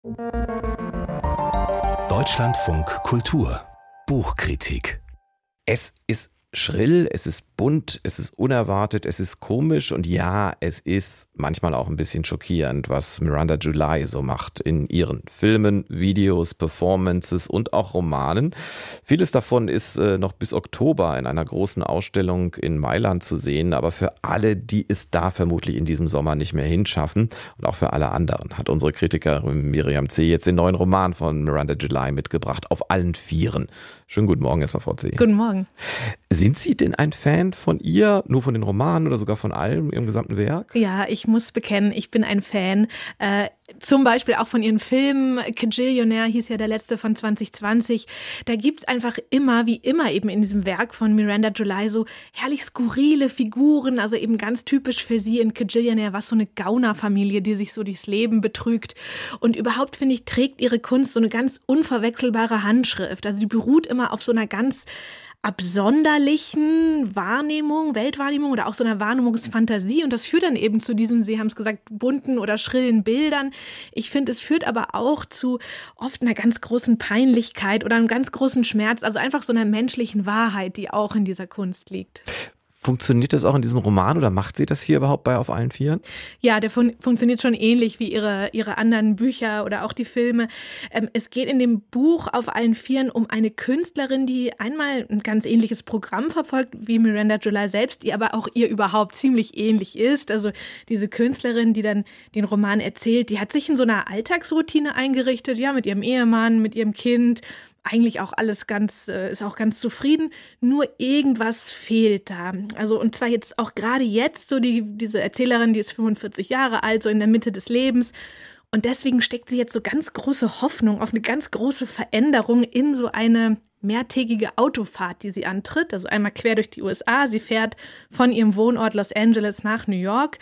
Deutschlandfunk Kultur Buchkritik. Es ist schrill, es ist bunt, es ist unerwartet, es ist komisch und ja, es ist manchmal auch ein bisschen schockierend, was Miranda July so macht in ihren Filmen, Videos, Performances und auch Romanen. Vieles davon ist noch bis Oktober in einer großen Ausstellung in Mailand zu sehen, aber für alle, die es da vermutlich in diesem Sommer nicht mehr hinschaffen und auch für alle anderen, hat unsere Kritikerin Miriam C. jetzt den neuen Roman von Miranda July mitgebracht, Auf allen Vieren. Schönen guten Morgen erstmal, Frau C. Guten Morgen. Sind Sie denn ein Fan von ihr, nur von den Romanen oder sogar von allem, ihrem gesamten Werk? Ja, ich muss bekennen, ich bin ein Fan. Zum Beispiel auch von ihren Filmen. Kajillionaire hieß ja der letzte von 2020. Da gibt's einfach immer, wie immer eben in diesem Werk von Miranda July, so herrlich skurrile Figuren. Also eben ganz typisch für sie in Kajillionaire, was so eine Gaunerfamilie, die sich so durchs Leben betrügt. Und überhaupt, finde ich, trägt ihre Kunst so eine ganz unverwechselbare Handschrift. Also die beruht immer auf so einer ganz absonderlichen Wahrnehmung, Weltwahrnehmung oder auch so einer Wahrnehmungsfantasie. Und das führt dann eben zu diesen, Sie haben es gesagt, bunten oder schrillen Bildern. Ich finde, es führt aber auch zu oft einer ganz großen Peinlichkeit oder einem ganz großen Schmerz. Also einfach so einer menschlichen Wahrheit, die auch in dieser Kunst liegt. Funktioniert das auch in diesem Roman oder macht sie das hier überhaupt bei Auf allen Vieren? Ja, der funktioniert schon ähnlich wie ihre anderen Bücher oder auch die Filme. Es geht in dem Buch Auf allen Vieren um eine Künstlerin, die einmal ein ganz ähnliches Programm verfolgt wie Miranda July selbst, die aber auch ihr überhaupt ziemlich ähnlich ist. Also diese Künstlerin, die dann den Roman erzählt, die hat sich in so einer Alltagsroutine eingerichtet, ja, mit ihrem Ehemann, mit ihrem Kind. Eigentlich auch alles ist auch ganz zufrieden, nur irgendwas fehlt da. Also und zwar jetzt auch gerade jetzt, so diese Erzählerin, die ist 45 Jahre alt, so in der Mitte des Lebens. Und deswegen steckt sie jetzt so ganz große Hoffnung auf eine ganz große Veränderung in so eine mehrtägige Autofahrt, die sie antritt. Also einmal quer durch die USA. Sie fährt von ihrem Wohnort Los Angeles nach New York.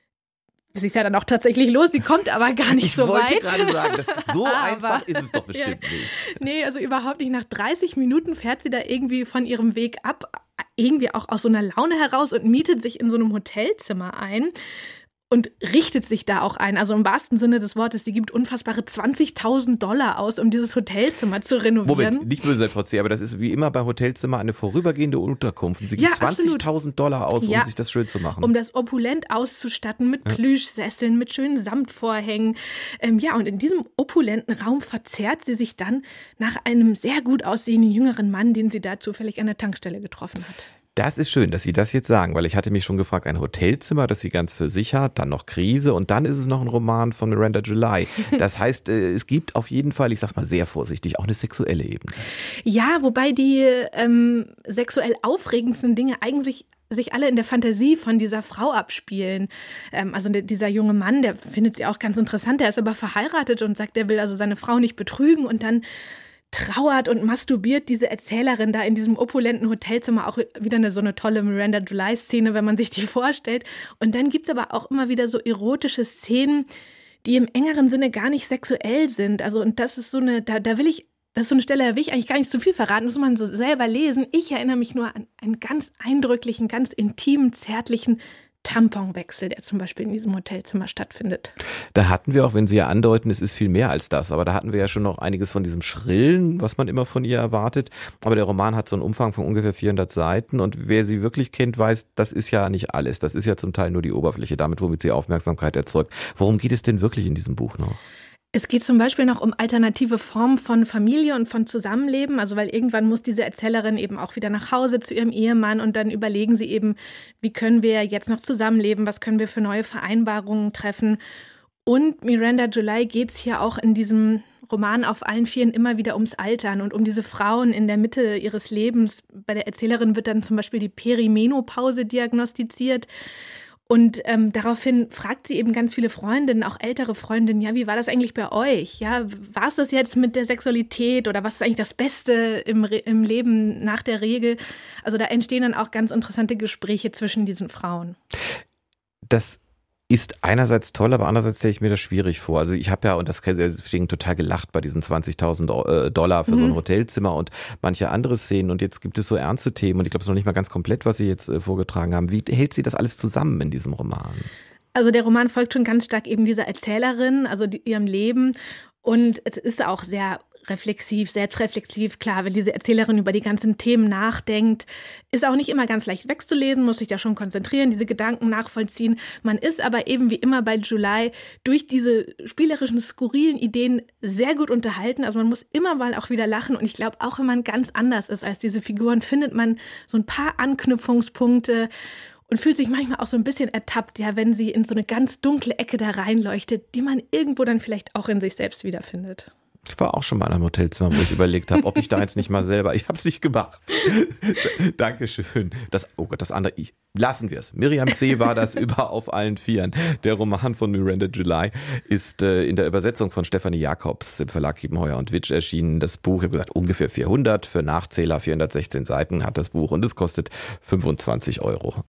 Sie fährt dann auch tatsächlich los, sie kommt aber gar nicht so weit. Ich wollte gerade sagen, so einfach ist es doch bestimmt nicht. Nee, also überhaupt nicht. Nach 30 Minuten fährt sie da irgendwie von ihrem Weg ab, irgendwie auch aus so einer Laune heraus und mietet sich in so einem Hotelzimmer ein. Und richtet sich da auch ein, also im wahrsten Sinne des Wortes, sie gibt unfassbare $20.000 aus, um dieses Hotelzimmer zu renovieren. Moment, nicht böse sein, Frau C., aber das ist wie immer bei Hotelzimmer eine vorübergehende Unterkunft. Und sie gibt $20.000 aus, um sich das schön zu machen. Um das opulent auszustatten mit Plüschsesseln, mit schönen Samtvorhängen. Und in diesem opulenten Raum verzehrt sie sich dann nach einem sehr gut aussehenden jüngeren Mann, den sie da zufällig an der Tankstelle getroffen hat. Das ist schön, dass Sie das jetzt sagen, weil ich hatte mich schon gefragt, ein Hotelzimmer, das sie ganz für sich hat, dann noch Krise und dann ist es noch ein Roman von Miranda July. Das heißt, es gibt auf jeden Fall, ich sag's mal sehr vorsichtig, auch eine sexuelle Ebene. Ja, wobei die sexuell aufregendsten Dinge eigentlich sich alle in der Fantasie von dieser Frau abspielen. Also dieser junge Mann, der findet sie auch ganz interessant, der ist aber verheiratet und sagt, er will also seine Frau nicht betrügen und dann trauert und masturbiert diese Erzählerin da in diesem opulenten Hotelzimmer, auch wieder so eine tolle Miranda July-Szene, wenn man sich die vorstellt. Und dann gibt's aber auch immer wieder so erotische Szenen, die im engeren Sinne gar nicht sexuell sind. Also und das ist so eine, das ist so eine Stelle, da will ich eigentlich gar nicht zu viel verraten, das muss man so selber lesen. Ich erinnere mich nur an einen ganz eindrücklichen, ganz intimen, zärtlichen Tamponwechsel, der zum Beispiel in diesem Hotelzimmer stattfindet. Da hatten wir auch, wenn Sie ja andeuten, es ist viel mehr als das, aber da hatten wir ja schon noch einiges von diesem Schrillen, was man immer von ihr erwartet. Aber der Roman hat so einen Umfang von ungefähr 400 Seiten und wer sie wirklich kennt, weiß, das ist ja nicht alles. Das ist ja zum Teil nur die Oberfläche, damit womit sie Aufmerksamkeit erzeugt. Worum geht es denn wirklich in diesem Buch noch? Es geht zum Beispiel noch um alternative Formen von Familie und von Zusammenleben, also weil irgendwann muss diese Erzählerin eben auch wieder nach Hause zu ihrem Ehemann und dann überlegen sie eben, wie können wir jetzt noch zusammenleben, was können wir für neue Vereinbarungen treffen. Und Miranda July geht es hier auch in diesem Roman Auf allen Vieren immer wieder ums Altern und um diese Frauen in der Mitte ihres Lebens. Bei der Erzählerin wird dann zum Beispiel die Perimenopause diagnostiziert. Und daraufhin fragt sie eben ganz viele Freundinnen, auch ältere Freundinnen, ja, wie war das eigentlich bei euch? Ja, war es das jetzt mit der Sexualität oder was ist eigentlich das Beste im Leben nach der Regel? Also da entstehen dann auch ganz interessante Gespräche zwischen diesen Frauen. Das ist einerseits toll, aber andererseits stelle ich mir das schwierig vor. Also ich habe ja, und deswegen total gelacht bei diesen $20.000 für so ein Hotelzimmer und manche andere Szenen. Und jetzt gibt es so ernste Themen und ich glaube, es ist noch nicht mal ganz komplett, was Sie jetzt vorgetragen haben. Wie hält sie das alles zusammen in diesem Roman? Also der Roman folgt schon ganz stark eben dieser Erzählerin, also ihrem Leben. Und es ist auch sehr reflexiv, selbstreflexiv. Klar, wenn diese Erzählerin über die ganzen Themen nachdenkt, ist auch nicht immer ganz leicht wegzulesen, muss sich da schon konzentrieren, diese Gedanken nachvollziehen. Man ist aber eben wie immer bei July durch diese spielerischen, skurrilen Ideen sehr gut unterhalten. Also man muss immer mal auch wieder lachen. Und ich glaube, auch wenn man ganz anders ist als diese Figuren, findet man so ein paar Anknüpfungspunkte und fühlt sich manchmal auch so ein bisschen ertappt, ja, wenn sie in so eine ganz dunkle Ecke da reinleuchtet, die man irgendwo dann vielleicht auch in sich selbst wiederfindet. Ich war auch schon mal in einem Hotelzimmer, wo ich überlegt habe, ob ich da jetzt nicht mal selber, ich habe es nicht gemacht. Dankeschön. Oh Gott, das andere, lassen wir es. Miriam C. war das über Auf allen Vieren. Der Roman von Miranda July ist in der Übersetzung von Stefanie Jacobs im Verlag Kiepenheuer und Witsch erschienen. Das Buch, ich habe gesagt, ungefähr 400, für Nachzähler 416 Seiten hat das Buch und es kostet 25 €.